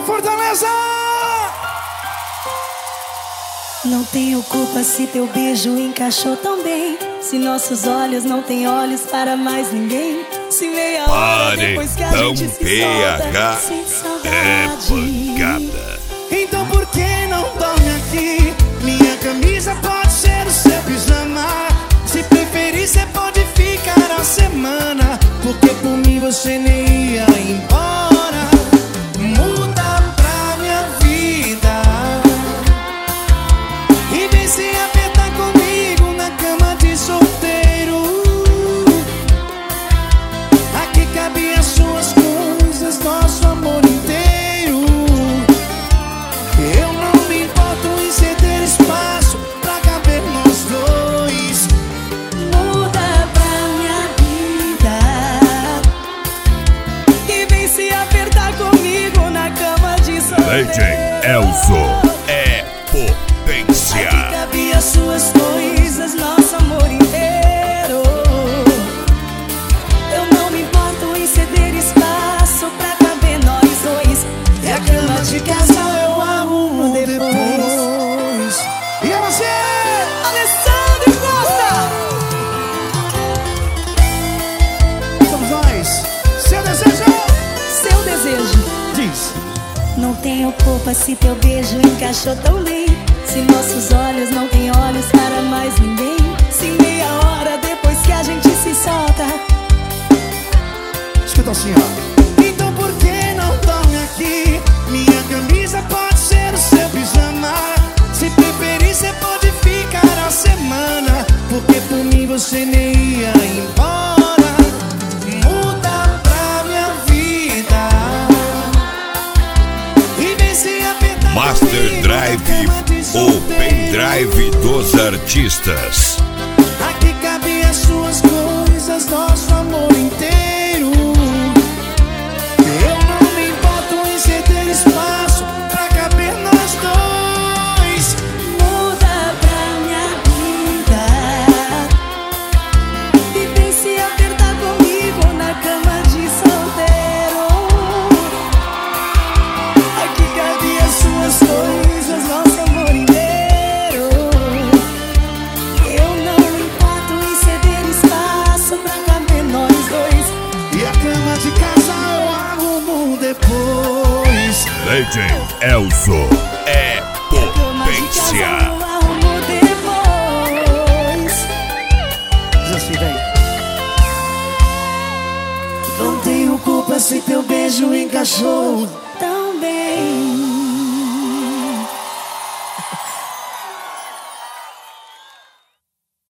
Fortaleza! Não tenho culpa se teu beijo encaixou tão bem, se nossos olhos não têm olhos para mais ninguém, se meia hora depois que a gente se solta, sem saudade. Então por que não dorme aqui? Minha camisa pode ser o seu pijama. Se preferir cê pode ficar a semana, porque por mim você nem ia embora. Muda pra minha vida e vem se apertar comigo na cama de solteiro. Aqui cabe as suas coisas, nosso amor inteiro. Eu não me importo em ceder espaço pra caber nós dois. Muda pra minha vida e vem se apertar comigo na cama de solteiro. DJ Elzo é potência. Aqui cabe as suas coisas, nosso amor inteiro. Eu não me importo em ceder espaço pra caber nós dois. E a cama de casal eu arrumo depois. E é você, Alessandro Costa! somos nós. Seu desejo Seu desejo. diz: Não tenho culpa se teu beijo encaixou tão bem, se nossos olhos não têm olhos para mais ninguém, se meia hora depois que a gente se solta. escuta assim, ó. Então por que não dorme aqui? Minha camisa pode ser o seu pijama. Se preferir cê pode ficar a semana, porque por mim você nem ia embora. Muda pra minha vida e vem se apertar Master comigo Drive, na cama de o solteiro. pendrive dos artistas. Aqui cabe as suas coisas, nosso amor inteiro. Eu não me importo em ceder espaço pra caber nós dois. Muda pra minha vida e vem se apertar comigo na cama de solteiro. Aqui cabe as suas coisas, nosso amor inteiro. Eu não me importo em ceder espaço pra caber nós dois. E a cama de casa eu arrumo depois. DJ Elzo é potência. Eu arrumo depois. Diz assim, vem. Não tenho culpa se teu beijo encaixou tão bem.